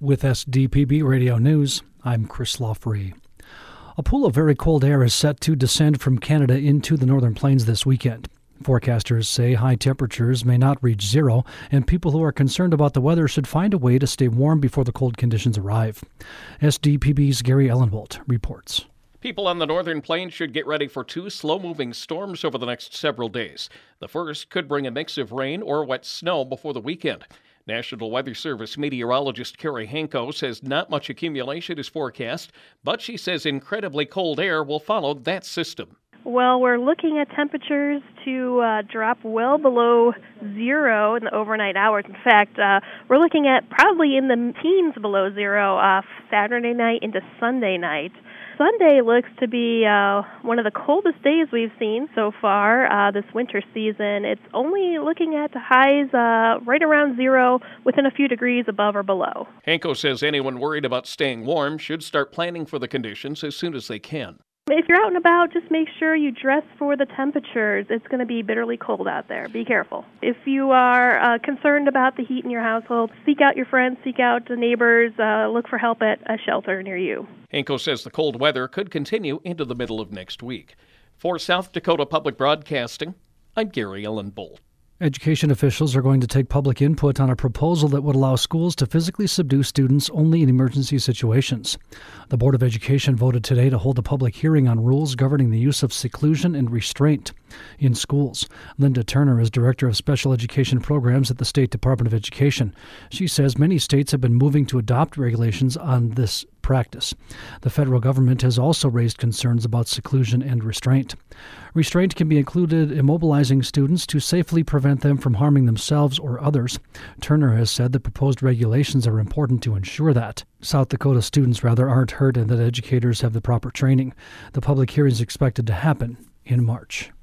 With SDPB Radio News, I'm Chris Lawfree. A pool of very cold air is set to descend from Canada into the northern plains this weekend. Forecasters say high temperatures may not reach zero, and people who are concerned about the weather should find a way to stay warm before the cold conditions arrive. SDPB's Gary Ellenbolt reports. People on the northern plains should get ready for two slow-moving storms over the next several days. The first could bring a mix of rain or wet snow before the weekend. National Weather Service meteorologist Carrie Hanko says not much accumulation is forecast, but she says incredibly cold air will follow that system. Well, we're looking at temperatures to drop well below zero in the overnight hours. In fact, we're looking at probably in the teens below zero Saturday night into Sunday night. Sunday looks to be one of the coldest days we've seen so far this winter season. It's only looking at highs right around zero, within a few degrees above or below. Hanko says anyone worried about staying warm should start planning for the conditions as soon as they can. If you're out and about, just make sure you dress for the temperatures. It's going to be bitterly cold out there. Be careful. If you are concerned about the heat in your household, seek out your friends, seek out the neighbors, look for help at a shelter near you. Hanko says the cold weather could continue into the middle of next week. For South Dakota Public Broadcasting, I'm Gary Ellenbolt. Education officials are going to take public input on a proposal that would allow schools to physically subdue students only in emergency situations. The Board of Education voted today to hold a public hearing on rules governing the use of seclusion and restraint in schools. Linda Turner is Director of Special Education Programs at the State Department of Education. She says many states have been moving to adopt regulations on this practice. The federal government has also raised concerns about seclusion and restraint. Restraint can be included immobilizing students to safely prevent them from harming themselves or others. Turner has said the proposed regulations are important to ensure that South Dakota students aren't hurt and that educators have the proper training. The public hearing is expected to happen in March.